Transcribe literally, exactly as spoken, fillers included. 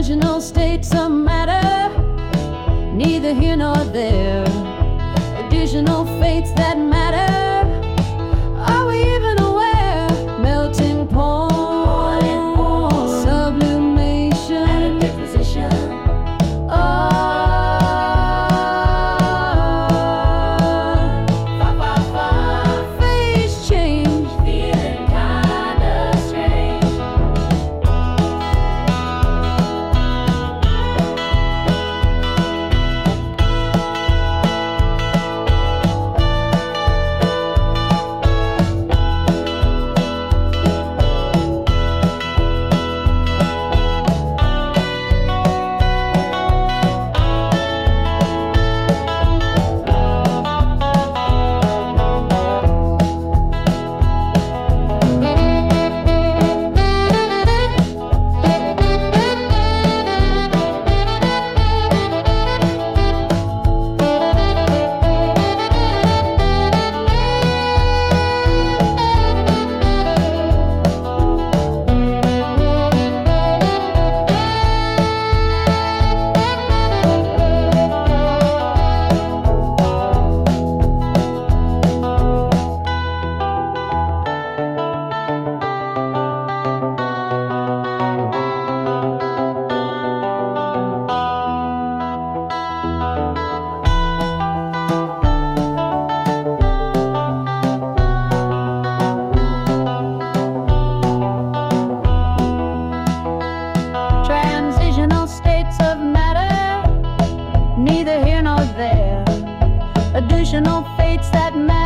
Transitional states of matter, neither here nor there. Additional fates that matter, are we even aware? Melting point, sublimation, at a deposition. Ah, fa, fa, fa. Phase change, feeling kinda strange. Transitional states of matter, neither here nor there. Additional fates that matter.